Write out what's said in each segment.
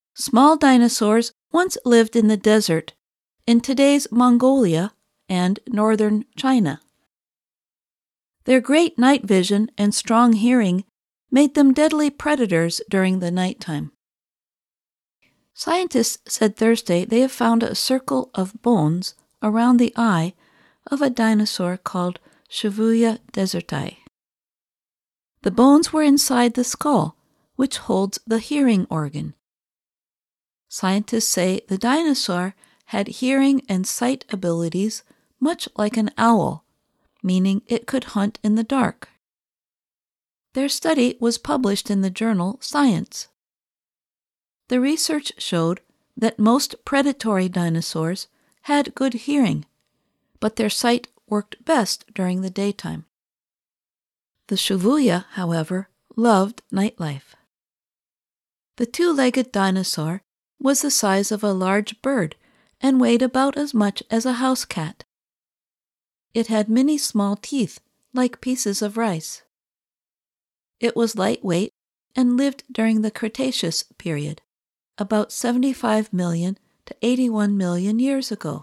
Small dinosaurs once lived in the desert in today's Mongolia and northern China. Their great night vision and strong hearing made them deadly predators during the nighttime. Scientists said Thursday they have found a circle of bones around the eye of a dinosaur called Shibuya deserti. The bones were inside the skull, which holds the hearing organ. Scientists say the dinosaur had hearing and sight abilities much like an owl, meaning it could hunt in the dark. Their study was published in the journal Science. The research showed that most predatory dinosaurs had good hearing, but their sight worked best during the daytime. The Shibuya, however, loved nightlife. The two-legged dinosaur was the size of a large bird and weighed about as much as a house cat. It had many small teeth, like pieces of rice. It was lightweight and lived during the Cretaceous period, about 75 million to 81 million years ago.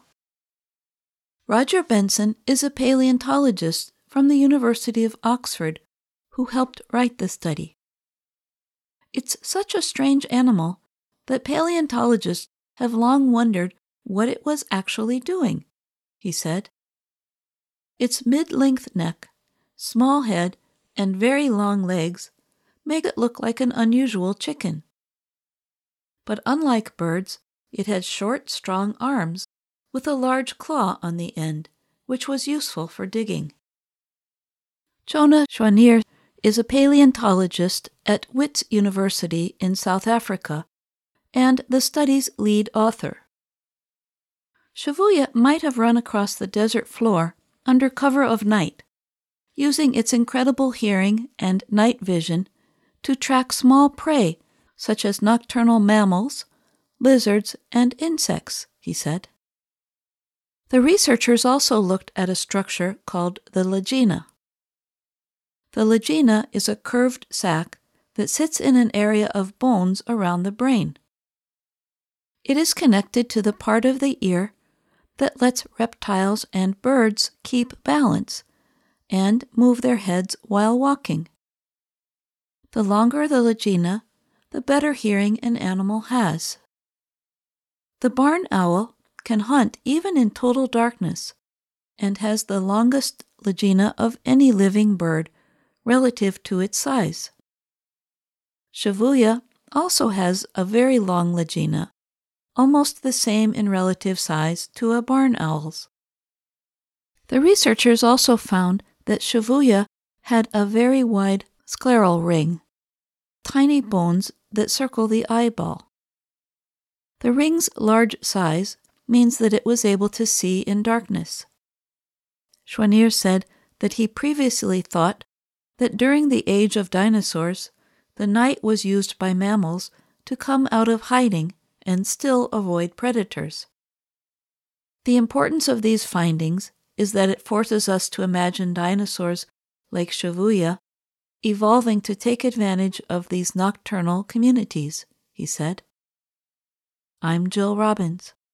Roger Benson is a paleontologist from the University of Oxford who helped write the study. It's such a strange animal that paleontologists have long wondered what it was actually doing, he said. Its mid-length neck, small head, and very long legs make it look like an unusual chicken. But unlike birds, it had short, strong arms with a large claw on the end, which was useful for digging. Jonah Schwanneer is a paleontologist at Wits University in South Africa and the study's lead author. Shibuya might have run across the desert floor under cover of night, using its incredible hearing and night vision to track small prey such as nocturnal mammals, lizards, and insects, he said. The researchers also looked at a structure called the lagina. The lagina is a curved sac that sits in an area of bones around the brain. It is connected to the part of the ear that lets reptiles and birds keep balance and move their heads while walking. The longer the lagina, the better hearing an animal has. The barn owl can hunt even in total darkness and has the longest lagina of any living bird relative to its size. Shibuya also has a very long lagina, almost the same in relative size to a barn owl's. The researchers also found that Shibuya had a very wide scleral ring, tiny bones that circle the eyeball. The ring's large size means that it was able to see in darkness. Schwanneer said that he previously thought that during the age of dinosaurs, the night was used by mammals to come out of hiding and still avoid predators. The importance of these findings is that it forces us to imagine dinosaurs like Shibuya evolving to take advantage of these nocturnal communities, he said. I'm Jill Robbins.